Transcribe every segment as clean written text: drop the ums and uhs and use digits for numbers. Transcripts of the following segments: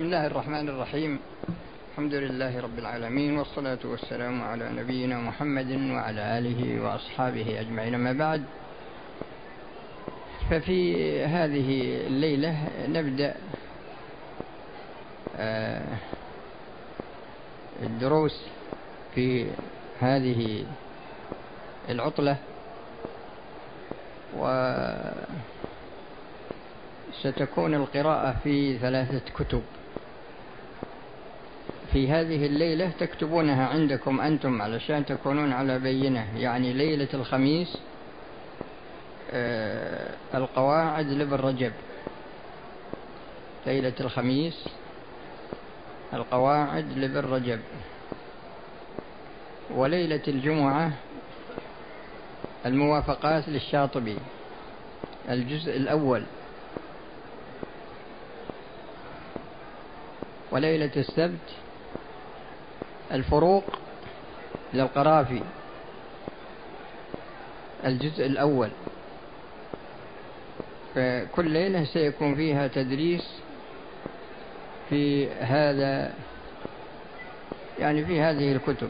بسم الله الرحمن الرحيم. الحمد لله رب العالمين، والصلاة والسلام على نبينا محمد وعلى آله وأصحابه أجمعين. ما بعد، ففي هذه الليلة نبدأ الدروس في هذه العطلة، وستكون القراءة في 3 كتب في هذه الليلة تكتبونها عندكم أنتم علشان تكونون على بينة. يعني ليلة الخميس القواعد لابن رجب، ليلة الخميس القواعد لابن رجب، وليلة الجمعة الموافقات للشاطبي الجزء الأول، وليلة السبت الفروق للقرافي الجزء الأول. فكل ليلة سيكون فيها تدريس في هذا، يعني في هذه الكتب.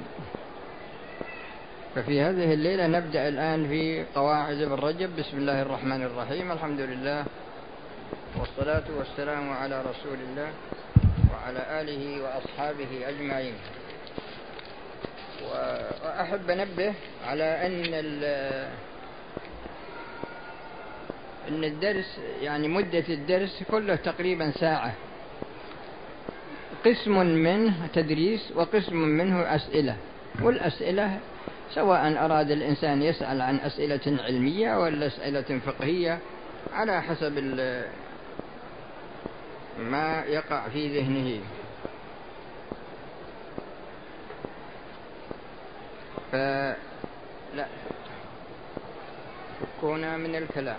ففي هذه الليلة نبدأ الآن في قواعد ابن رجب. بسم الله الرحمن الرحيم، الحمد لله والصلاة والسلام على رسول الله وعلى آله وأصحابه أجمعين. وأحب أنبه على أن الدرس، يعني مدة الدرس كله تقريبا ساعة، قسم منه تدريس وقسم منه أسئلة. والأسئلة سواء أراد الإنسان يسأل عن أسئلة علمية ولا أسئلة فقهية على حسب ما يقع في ذهنه. فلا فكونا من الكلام.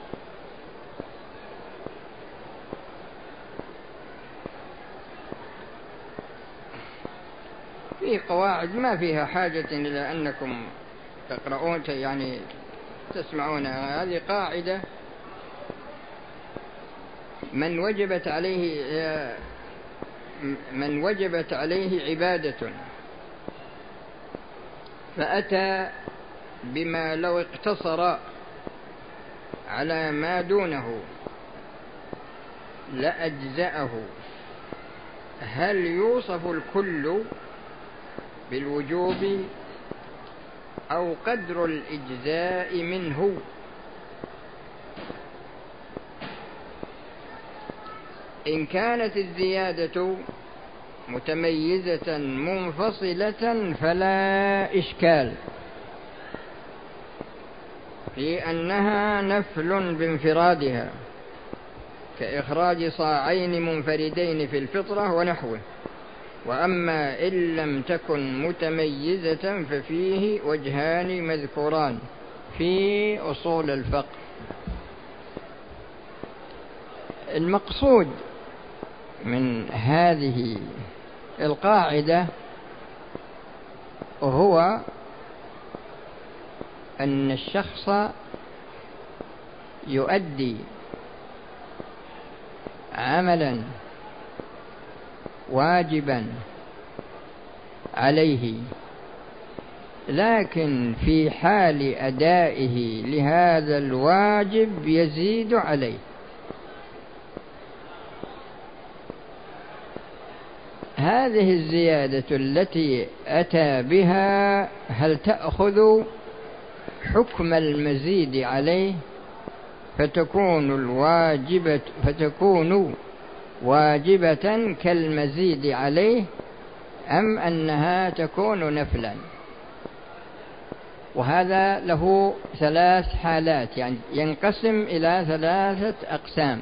في قواعد ما فيها حاجة إلى أنكم تقرؤون، يعني تسمعونها. هذه قاعدة من وجبت عليه عبادة فأتى بما لو اقتصر على ما دونه لأجزأه، هل يوصف الكل بالوجوب أو قدر الإجزاء منه؟ إن كانت الزيادة متميزة منفصلة فلا إشكال في أنها نفل بانفرادها، كإخراج صاعين منفردين في الفطرة ونحوه. وأما إن لم تكن متميزة ففيه وجهان مذكوران في أصول الفقه. المقصود من هذه القاعدة هو أن الشخص يؤدي عملا واجبا عليه، لكن في حال أدائه لهذا الواجب يزيد عليه. هذه الزيادة التي أتى بها هل تأخذ حكم المزيد عليه فتكون واجبة كالمزيد عليه، أم أنها تكون نفلا؟ وهذا له 3 حالات، يعني ينقسم إلى 3 أقسام.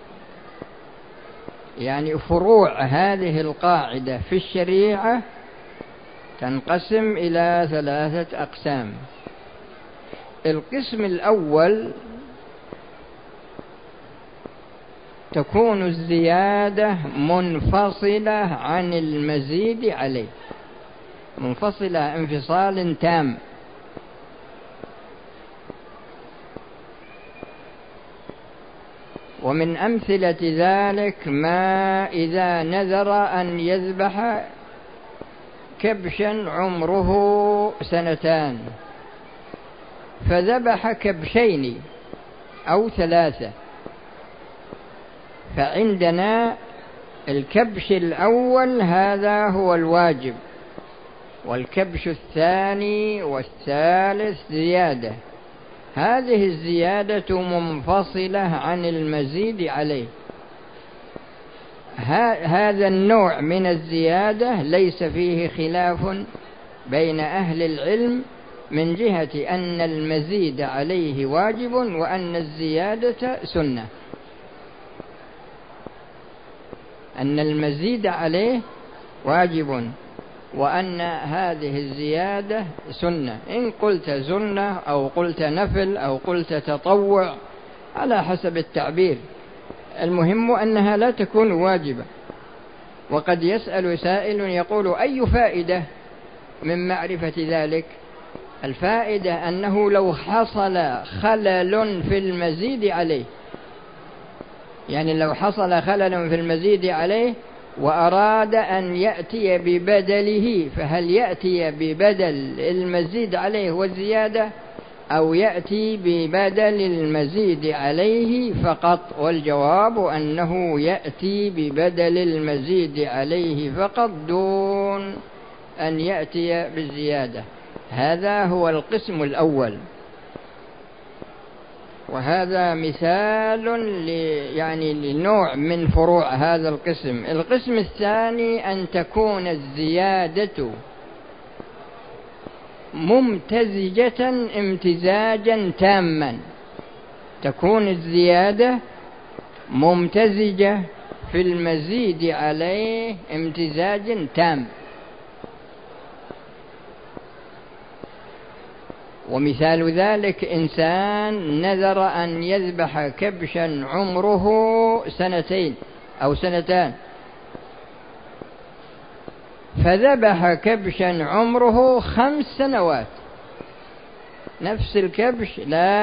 يعني فروع هذه القاعدة في الشريعة تنقسم إلى 3 أقسام. القسم الأول تكون الزيادة منفصلة عن المزيد عليه، منفصلة انفصال تام. ومن أمثلة ذلك ما إذا نذر أن يذبح كبشا عمره 2 فذبح كبشين أو 3، فعندنا الكبش الأول هذا هو الواجب، والكبش الثاني والثالث زيادة، هذه الزيادة منفصلة عن المزيد عليه. هذا النوع من الزيادة ليس فيه خلاف بين أهل العلم من جهة أن المزيد عليه واجب وأن الزيادة سنة، أن المزيد عليه واجب وأن هذه الزيادة سنة، إن قلت سنة أو قلت نفل أو قلت تطوع على حسب التعبير، المهم أنها لا تكون واجبة. وقد يسأل سائل يقول: أي فائدة من معرفة ذلك؟ الفائدة أنه لو حصل خلل في المزيد عليه، يعني لو حصل خلل في المزيد عليه وأراد أن يأتي ببدله، فهل يأتي ببدل المزيد عليه والزيادة أو يأتي ببدل المزيد عليه فقط؟ والجواب أنه يأتي ببدل المزيد عليه فقط دون أن يأتي بالزيادة. هذا هو القسم الأول، وهذا مثال يعني لنوع من فروع هذا القسم. القسم الثاني أن تكون الزيادة ممتزجة امتزاجا تاما، تكون الزيادة ممتزجة في المزيد عليه امتزاج تام. ومثال ذلك إنسان نذر أن يذبح كبشا عمره 2 أو 2، فذبح كبشا عمره 5 سنوات، نفس الكبش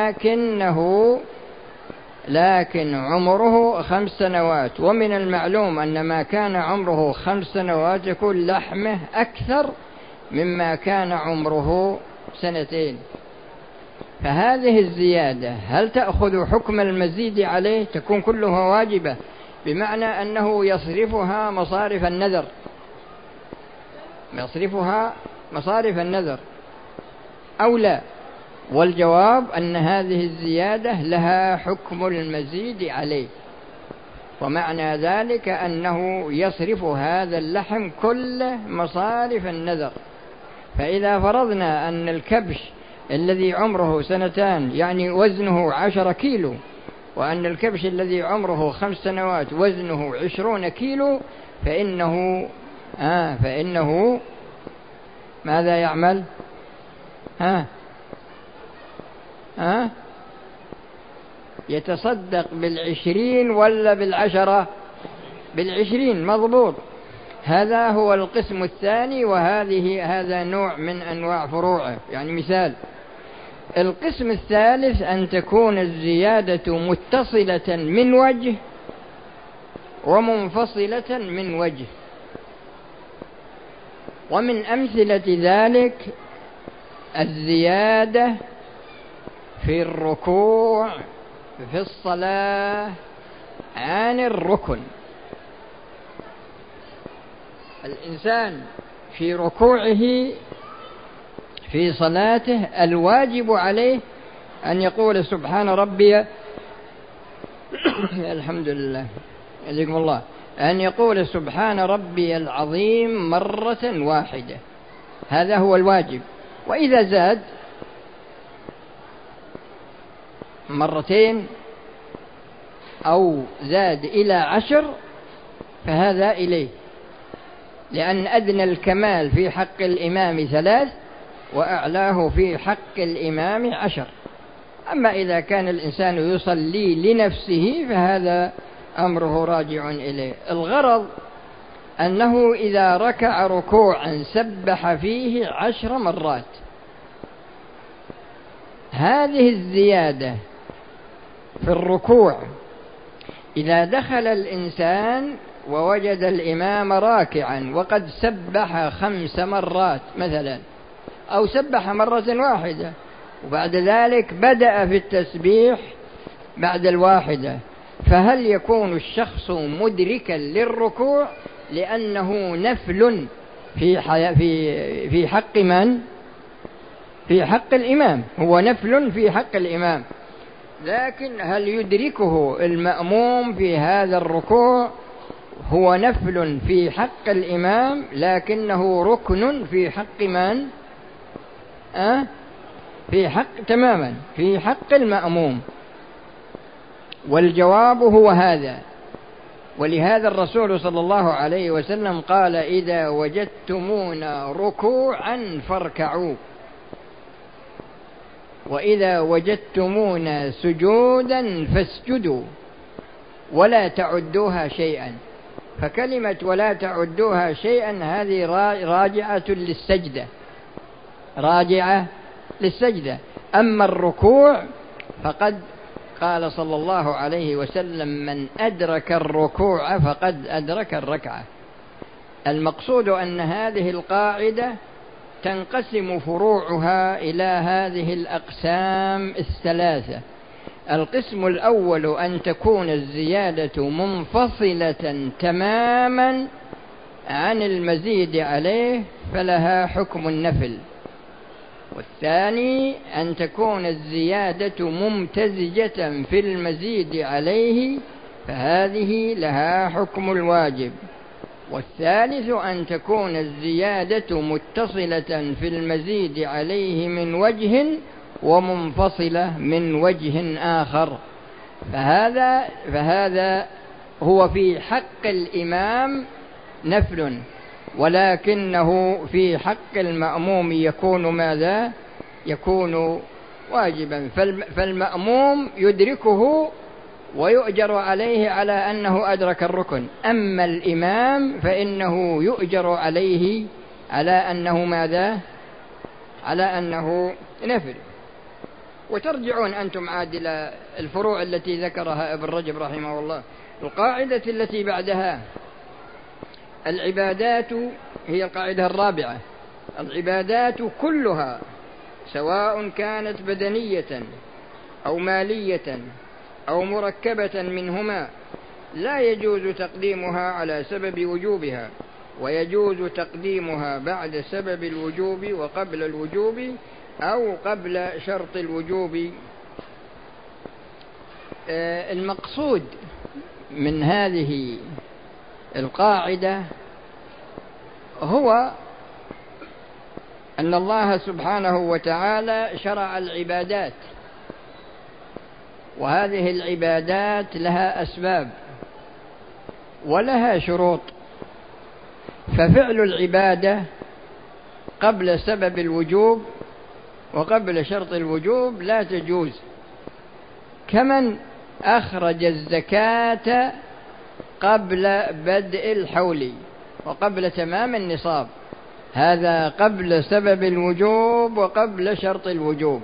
لكن عمره 5 سنوات. ومن المعلوم أن ما كان عمره 5 سنوات يكون لحمه أكثر مما كان عمره 2. فهذه الزيادة هل تأخذ حكم المزيد عليه؟ تكون كلها واجبة، بمعنى أنه يصرفها مصارف النذر أو لا؟ والجواب أن هذه الزيادة لها حكم المزيد عليه، ومعنى ذلك أنه يصرف هذا اللحم كله مصارف النذر. فإذا فرضنا أن الكبش الذي عمره 2 يعني وزنه 10 كيلو، وأن الكبش الذي عمره 5 سنوات وزنه 20 كيلو، فإنه ماذا يعمل؟ يتصدق 20 ولا 10؟ 20 مضبوط. هذا هو القسم الثاني، هذا نوع من أنواع فروعه، يعني مثال. القسم الثالث أن تكون الزيادة متصلة من وجه ومنفصلة من وجه. ومن أمثلة ذلك الزيادة في الركوع في الصلاة عن الركن. الإنسان في ركوعه في صلاته الواجب عليه أن يقول سبحان ربي الحمد لله يجزيكم الله، أن يقول سبحان ربي العظيم مرة واحدة، هذا هو الواجب. وإذا زاد 2 أو زاد إلى 10 فهذا إليه، لأن أدنى الكمال في حق الإمام 3 وأعلاه في حق الإمام 10. أما إذا كان الإنسان يصلي لنفسه فهذا أمره راجع إليه. الغرض أنه إذا ركع ركوعا سبح فيه 10 مرات، هذه الزيادة في الركوع إذا دخل الإنسان ووجد الإمام راكعا وقد سبح 5 مرات مثلا، أو سبح مرة واحدة وبعد ذلك بدأ في التسبيح بعد الواحدة، فهل يكون الشخص مدركا للركوع لأنه نفل في حق من؟ في حق الإمام، هو نفل في حق الإمام، لكن هل يدركه المأموم في هذا الركوع؟ هو نفل في حق الإمام لكنه ركن في حق من؟ في حق تماما في حق المأموم. والجواب هو هذا. ولهذا الرسول صلى الله عليه وسلم قال: إذا وجدتمونا ركوعا فاركعوا، وإذا وجدتمونا سجودا فاسجدوا، ولا تعدوها شيئا. فكلمة ولا تعدوها شيئا هذه راجعة للسجدة، راجعة للسجدة. أما الركوع فقد قال صلى الله عليه وسلم: من أدرك الركوع فقد أدرك الركعة. المقصود أن هذه القاعدة تنقسم فروعها إلى هذه الأقسام الثلاثة. القسم الأول أن تكون الزيادة منفصلة تماما عن المزيد عليه فلها حكم النفل. والثاني أن تكون الزيادة ممتزجة في المزيد عليه فهذه لها حكم الواجب. والثالث أن تكون الزيادة متصلة في المزيد عليه من وجه ومنفصلة من وجه آخر، فهذا هو في حق الإمام نفل، ولكنه في حق المأموم يكون ماذا؟ يكون واجبا، فالمأموم يدركه ويؤجر عليه على أنه أدرك الركن. أما الإمام فإنه يؤجر عليه على أنه ماذا؟ على أنه نفل. وترجعون أنتم عاد إلى الفروع التي ذكرها ابن رجب رحمه الله. القاعدة التي بعدها: العبادات، هي القاعدة الرابعة: العبادات كلها سواء كانت بدنية أو مالية أو مركبة منهما لا يجوز تقديمها على سبب وجوبها، ويجوز تقديمها بعد سبب الوجوب وقبل الوجوب أو قبل شرط الوجوب. المقصود من هذه القاعدة هو أن الله سبحانه وتعالى شرع العبادات، وهذه العبادات لها أسباب ولها شروط، ففعل العبادة قبل سبب الوجوب وقبل شرط الوجوب لا تجوز. كمن أخرج الزكاة قبل بدء الحول وقبل تمام النصاب، هذا قبل سبب الوجوب وقبل شرط الوجوب،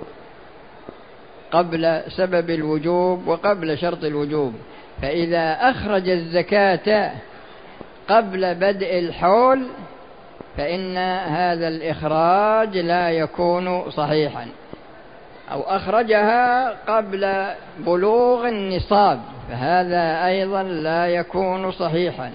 قبل سبب الوجوب وقبل شرط الوجوب. فإذا أخرج الزكاة قبل بدء الحول فإن هذا الإخراج لا يكون صحيحا، أو أخرجها قبل بلوغ النصاب فهذا أيضا لا يكون صحيحا.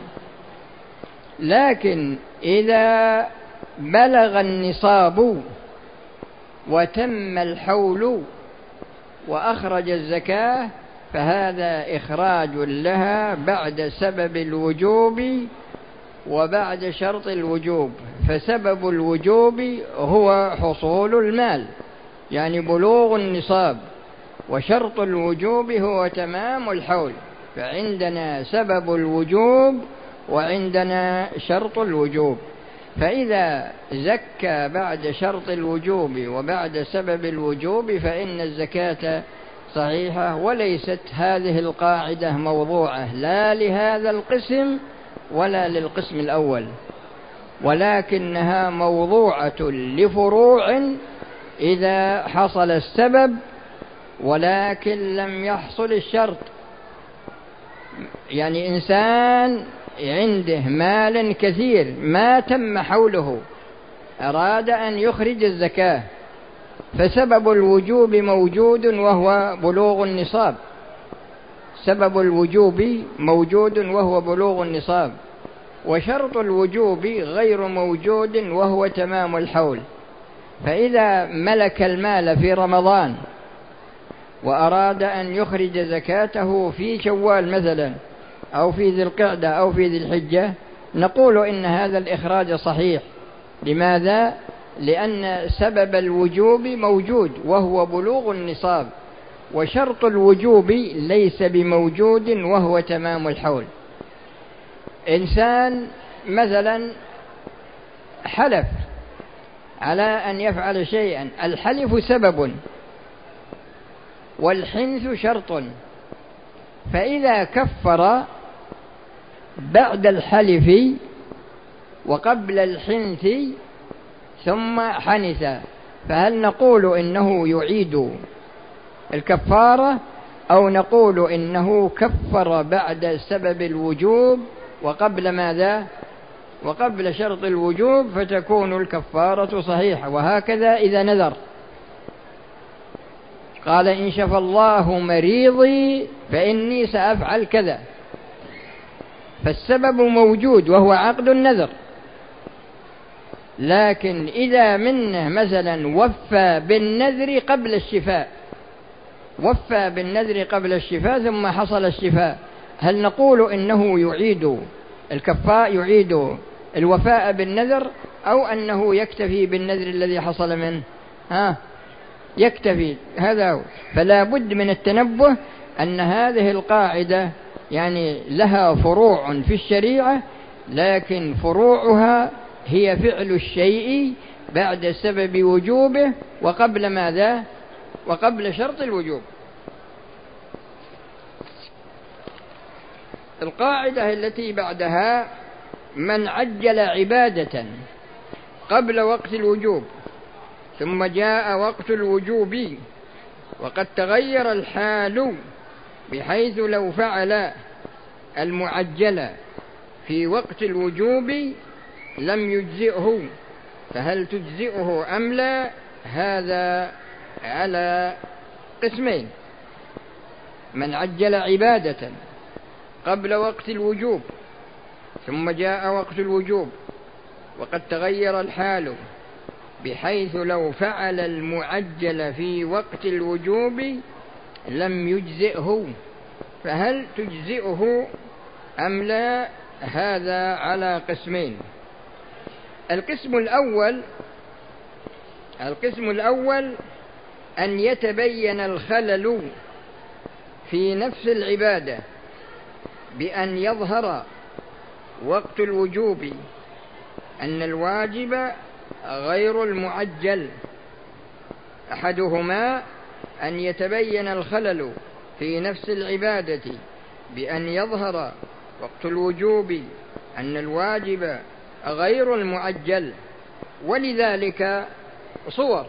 لكن إذا بلغ النصاب وتم الحول وأخرج الزكاة فهذا إخراج لها بعد سبب الوجوب وبعد شرط الوجوب. فسبب الوجوب هو حصول المال، يعني بلوغ النصاب، وشرط الوجوب هو تمام الحول. فعندنا سبب الوجوب وعندنا شرط الوجوب. فإذا زكى بعد شرط الوجوب وبعد سبب الوجوب فإن الزكاة صحيحة. وليست هذه القاعدة موضوعة لا لهذا القسم ولا للقسم الأول، ولكنها موضوعة لفروع إذا حصل السبب ولكن لم يحصل الشرط. يعني إنسان عنده مال كثير ما تم حوله، أراد أن يخرج الزكاة، فسبب الوجوب موجود وهو بلوغ النصاب، سبب الوجوب موجود وهو بلوغ النصاب، وشرط الوجوب غير موجود وهو تمام الحول. فإذا ملك المال في رمضان وأراد أن يخرج زكاته في شوال مثلا أو في ذي القعدة أو في ذي الحجة، نقول إن هذا الإخراج صحيح. لماذا؟ لأن سبب الوجوب موجود وهو بلوغ النصاب، وشرط الوجوب ليس بموجود وهو تمام الحول. إنسان مثلا حلف على أن يفعل شيئا، الحلف سبب والحنث شرط، فإذا كفر بعد الحلف وقبل الحنث ثم حنث، فهل نقول إنه يعيد الكفارة أو نقول إنه كفر بعد سبب الوجوب وقبل ماذا؟ وقبل شرط الوجوب، فتكون الكفارة صحيحة. وهكذا إذا نذر قال إن شفى الله مريضي فإني سأفعل كذا، فالسبب موجود وهو عقد النذر، لكن إذا منه مثلا وفى بالنذر قبل الشفاء، وفى بالنذر قبل الشفاء ثم حصل الشفاء، هل نقول إنه يعيد الكفاء، يعيد الوفاء بالنذر، أو أنه يكتفي بالنذر الذي حصل منه؟ يكتفي. هذا هو. فلا بد من التنبه أن هذه القاعدة يعني لها فروع في الشريعة، لكن فروعها هي فعل الشيء بعد سبب وجوبه وقبل ماذا؟ وقبل شرط الوجوب. القاعدة التي بعدها: من عجل عبادة قبل وقت الوجوب ثم جاء وقت الوجوب وقد تغير الحال بحيث لو فعل المعجل في وقت الوجوب لم يجزئه، فهل تجزئه أم لا؟ هذا على قسمين: من عجل عبادة قبل وقت الوجوب ثم جاء وقت الوجوب وقد تغير الحال بحيث لو فعل المعجل في وقت الوجوب لم يجزئه، فهل تجزئه أم لا؟ هذا على قسمين. القسم الأول أن يتبين الخلل في نفس العبادة بأن يظهر وقت الوجوب أن الواجب غير المعجل. أحدهما أن يتبين الخلل في نفس العبادة بأن يظهر وقت الوجوب أن الواجب غير المعجل، ولذلك صور.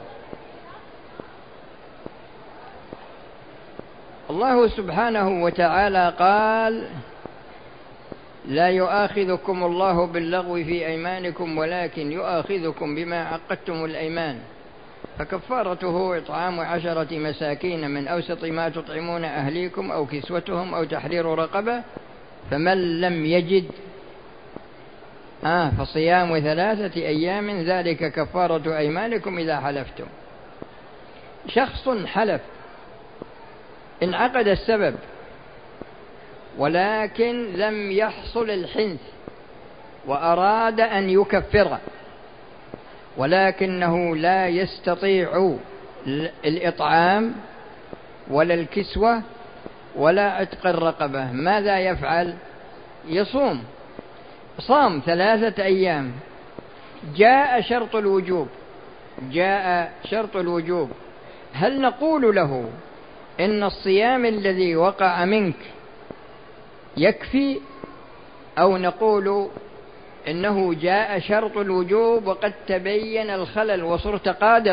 الله سبحانه وتعالى قال: لا يؤاخذكم الله باللغو في أيمانكم ولكن يؤاخذكم بما عقدتم الأيمان، فكفارته إطعام 10 مساكين من أوسط ما تطعمون أهليكم أو كسوتهم أو تحرير رقبة، فمن لم يجد فصيام 3 أيام ذلك كفارة أيمانكم إذا حلفتم. شخص حلف، انعقد السبب ولكن لم يحصل الحنث وأراد أن يكفر، ولكنه لا يستطيع الإطعام ولا الكسوة ولا عتق الرقبة، ماذا يفعل؟ يصوم. صام 3 أيام، جاء شرط الوجوب، هل نقول له إن الصيام الذي وقع منك يكفي، أو نقول إنه جاء شرط الوجوب وقد تبين الخلل وصرت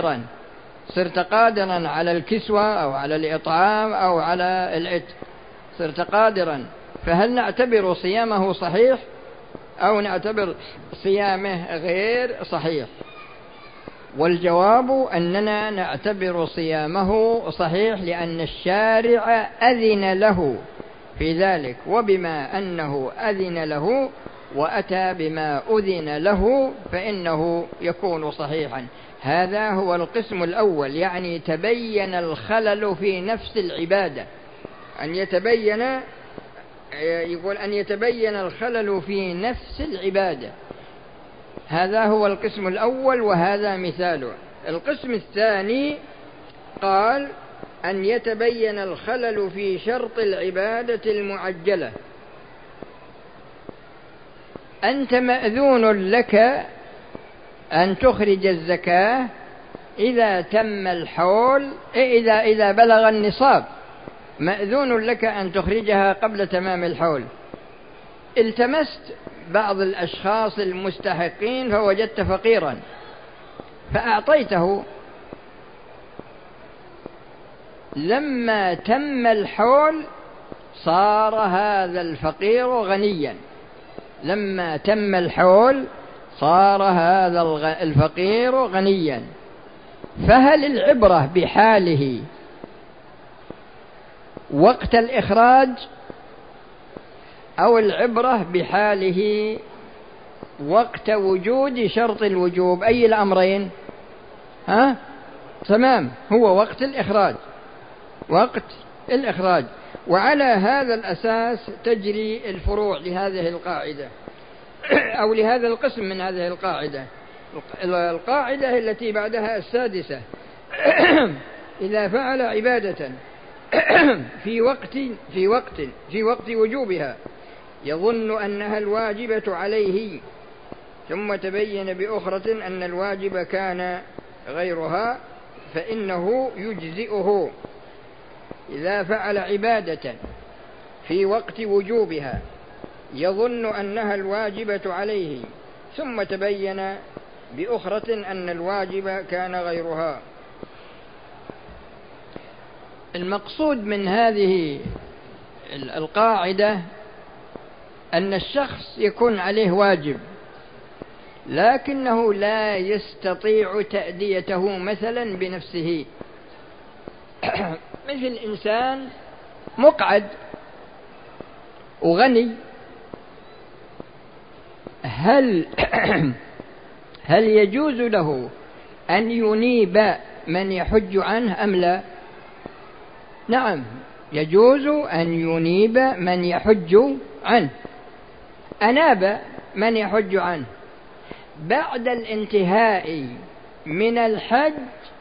قادرا على الكسوة أو على الإطعام أو على العتق، صرت قادرا، فهل نعتبر صيامه صحيح أو نعتبر صيامه غير صحيح؟ والجواب أننا نعتبر صيامه صحيح، لأن الشارع أذن له في ذلك، وبما أنه أذن له وأتى بما أذن له فإنه يكون صحيحا. هذا هو القسم الأول، يعني تبين الخلل في نفس العبادة، يقول أن يتبين الخلل في نفس العبادة. هذا هو القسم الأول وهذا مثاله. القسم الثاني قال أن يتبين الخلل في شرط العبادة المعجلة. أنت مأذون لك أن تخرج الزكاة إذا تم الحول، إذا بلغ النصاب، مأذون لك أن تخرجها قبل تمام الحول. التمست بعض الأشخاص المستحقين فوجدت فقيرا فأعطيته، لما تم الحول صار هذا الفقير غنيا. لما تم الحول صار هذا الفقير غنيا. فهل العبرة بحاله وقت الإخراج أو العبرة بحاله وقت وجود شرط الوجوب؟ أي الأمرين؟ تمام، هو وقت الإخراج، وقت الإخراج. وعلى هذا الأساس تجري الفروع لهذه القاعدة أو لهذا القسم من هذه القاعدة. القاعدة التي بعدها السادسة: إذا فعل عبادة في وقت وجوبها يظن أنها الواجبة عليه، ثم تبين بأخرى أن الواجب كان غيرها، فإنه يجزئه. إذا فعل عبادة في وقت وجوبها يظن أنها الواجبة عليه، ثم تبين بأخرى أن الواجب كان غيرها. المقصود من هذه القاعدة أن الشخص يكون عليه واجب لكنه لا يستطيع تأديته مثلا بنفسه. مثل إنسان مقعد وغني، هل يجوز له أن ينيب من يحج عنه أم لا؟ نعم، يجوز أن ينيب من يحج عنه. أناب من يحج عنه بعد الانتهاء من الحج،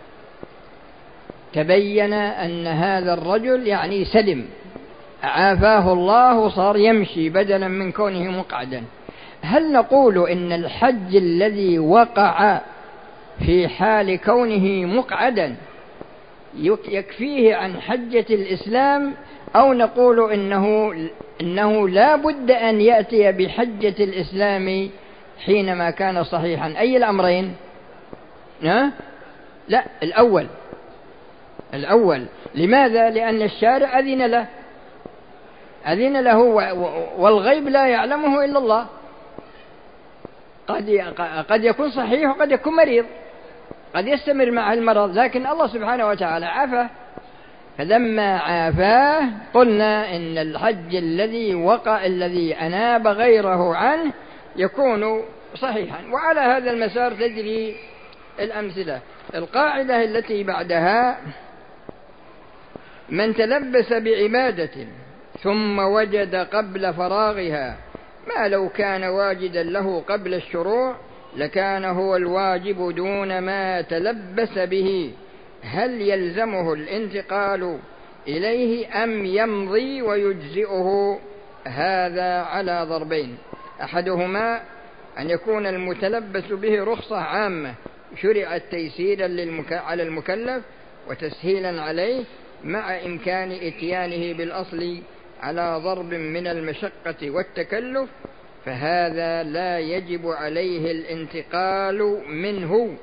تبين أن هذا الرجل يعني سلم، عافاه الله وصار يمشي بدلا من كونه مقعدا. هل نقول إن الحج الذي وقع في حال كونه مقعدا يكفيه عن حجة الإسلام، أو نقول إنه لا بد أن يأتي بحجة الإسلام حينما كان صحيحا؟ أي الأمرين؟ لا، الأول. لماذا؟ لأن الشارع أذن له والغيب لا يعلمه إلا الله. قد يكون صحيح وقد يكون مريض، قد يستمر مع المرض، لكن الله سبحانه وتعالى عافاه. فلما عافاه قلنا إن الحج الذي أناب غيره عنه يكون صحيحا. وعلى هذا المسار تجري الأمثلة. القاعدة التي بعدها: من تلبس بعبادة ثم وجد قبل فراغها ما لو كان واجدا له قبل الشروع لكان هو الواجب دون ما تلبس به، هل يلزمه الانتقال إليه أم يمضي ويجزئه؟ هذا على ضربين: أحدهما أن يكون المتلبس به رخصة عامة شرعت تيسيرا على المكلف وتسهيلا عليه مع إمكان إتيانه بالأصل على ضرب من المشقة والتكلف، فهذا لا يجب عليه الانتقال منه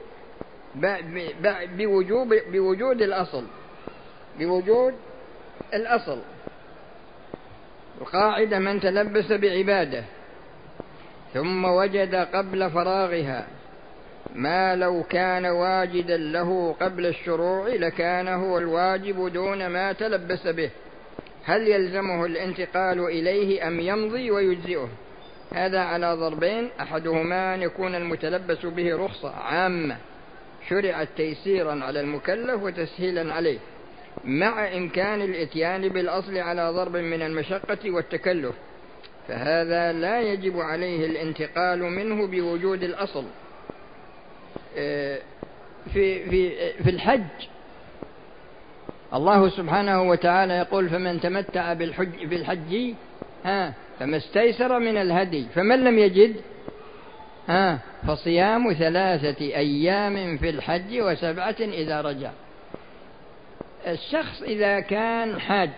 بوجود الأصل. القاعدة: من تلبس بعبادة ثم وجد قبل فراغها ما لو كان واجدا له قبل الشروع لكان هو الواجب دون ما تلبس به، هل يلزمه الانتقال إليه أم يمضي ويجزئه؟ هذا على ضربين: أحدهما أن يكون المتلبس به رخصة عامة شرعت تيسيرا على المكلف وتسهيلا عليه، مع إمكان الإتيان بالأصل على ضرب من المشقة والتكلف، فهذا لا يجب عليه الانتقال منه بوجود الأصل. في الحج الله سبحانه وتعالى يقول: فمن تمتع بالحج فما استيسر من الهدي، فمن لم يجد فصيام 3 أيام في الحج و7 إذا رجع. الشخص إذا كان حاج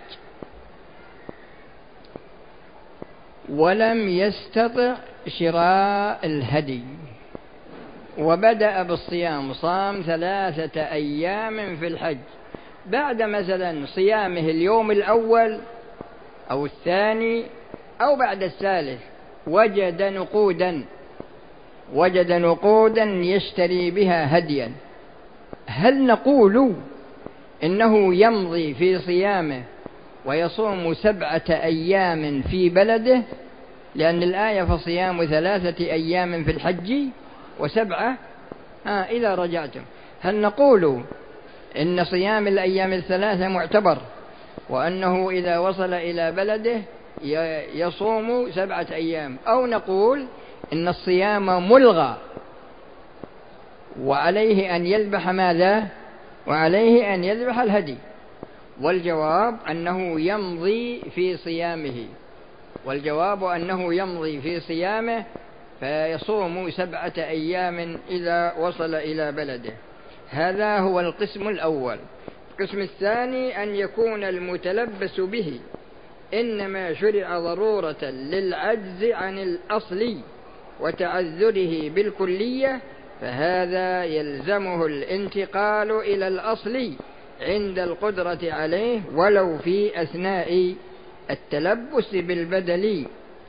ولم يستطع شراء الهدي وبدأ بالصيام، صام 3 أيام في الحج، بعد مثلا صيامه اليوم الأول أو الثاني أو بعد الثالث وجد نقودا يشتري بها هديا، هل نقول إنه يمضي في صيامه ويصوم 7 أيام في بلده، لأن الآية: فصيام 3 أيام في الحج و7 إذا رجعتم؟ هل نقول إن صيام الأيام 3 معتبر وأنه إذا وصل إلى بلده يصوم 7 أيام، أو نقول إن الصيام ملغى وعليه أن يذبح ماذا؟ وعليه أن يذبح الهدي؟ والجواب أنه يمضي في صيامه فيصوم 7 أيام إذا وصل إلى بلده. هذا هو القسم الأول. القسم الثاني: أن يكون المتلبس به إنما شرع ضرورة للعجز عن الأصل وتعذره بالكلية، فهذا يلزمه الانتقال إلى الأصل عند القدرة عليه ولو في أثناء التلبس بالبدل،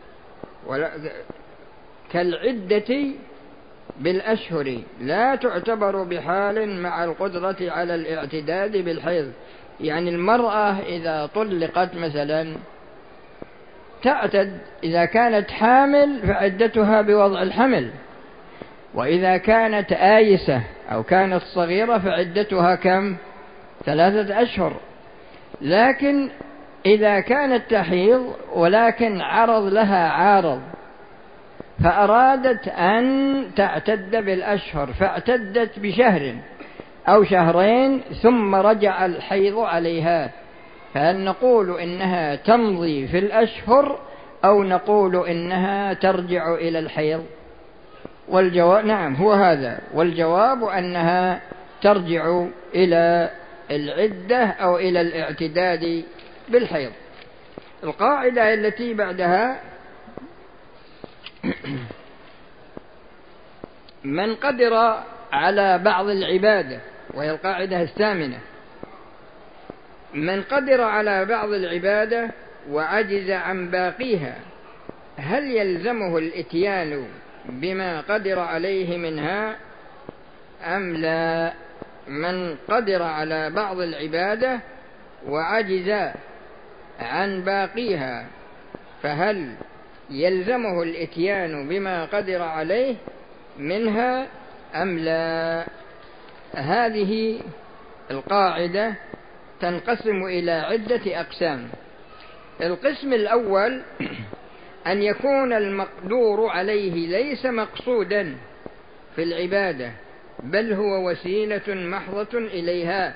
كالعدة بالأشهر لا تعتبر بحال مع القدرة على الاعتداد بالحيض. يعني المرأة إذا طلقت مثلا تعتد، إذا كانت حامل فعدتها بوضع الحمل، وإذا كانت آيسة أو كانت صغيرة فعدتها كم؟ 3 أشهر. لكن إذا كانت تحيض ولكن عرض لها عارض فأرادت أن تعتد بالأشهر فاعتدت بشهر أو شهرين ثم رجع الحيض عليها، فهل نقول إنها تمضي في الأشهر أو نقول إنها ترجع إلى الحيض؟ والجواب نعم هو هذا، والجواب أنها ترجع إلى العدة أو إلى الاعتداد بالحيض. القاعدة التي بعدها: من قدر على بعض العبادة، وهي القاعدة الثامنة: من قدر على بعض العبادة وعجز عن باقيها هل يلزمه الإتيان بما قدر عليه منها أم لا؟ من قدر على بعض العبادة وعجز عن باقيها فهل يلزمه الإتيان بما قدر عليه منها أم لا؟ هذه القاعدة تنقسم إلى عدة أقسام. القسم الأول: أن يكون المقدور عليه ليس مقصودا في العبادة بل هو وسيلة محضة إليها،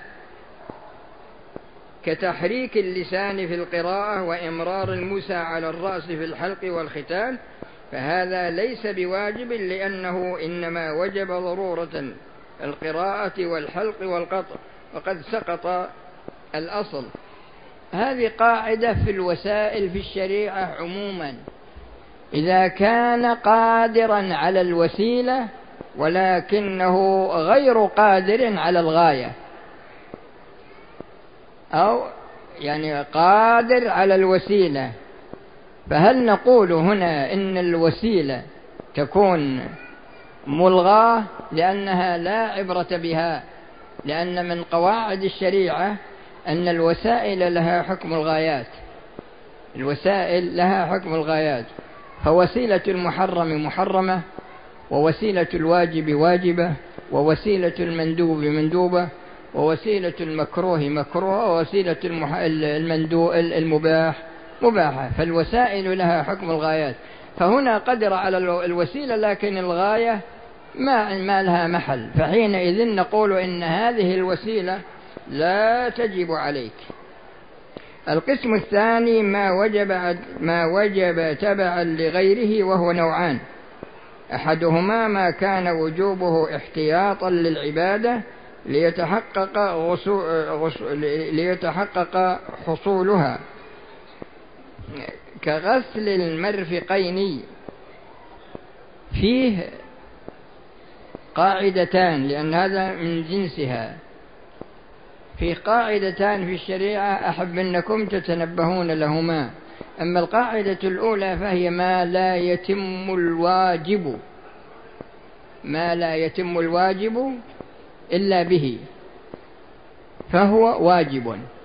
كتحريك اللسان في القراءة وإمرار الموسى على الرأس في الحلق والختان، فهذا ليس بواجب لأنه إنما وجب ضرورة القراءة والحلق والقطع وقد سقط الأصل. هذه قاعدة في الوسائل في الشريعة عموما: إذا كان قادرا على الوسيلة ولكنه غير قادر على الغاية، أو يعني قادر على الوسيلة فهل نقول هنا إن الوسيلة تكون ملغاة لأنها لا عبرة بها؟ لأن من قواعد الشريعة أن الوسائل لها حكم الغايات، الوسائل لها حكم الغايات، فوسيلة المحرم محرمة، ووسيلة الواجب واجبة، ووسيلة المندوب مندوبة، ووسيلة المكروه مكروه، ووسيلة المباح مباحة. فالوسائل لها حكم الغايات، فهنا قدر على الوسيلة لكن الغاية ما لها محل، فحينئذ نقول إن هذه الوسيلة لا تجب عليك. القسم الثاني ما وجب تبعا لغيره، وهو نوعان: أحدهما ما كان وجوبه احتياطا للعبادة ليتحقق حصولها، كغسل المرفقين. فيه قاعدتان لأن هذا من جنسها، في قاعدتان في الشريعة أحب أنكم تتنبهون لهما. أما القاعدة الأولى فهي ما لا يتم الواجب إلا به فهو واجب،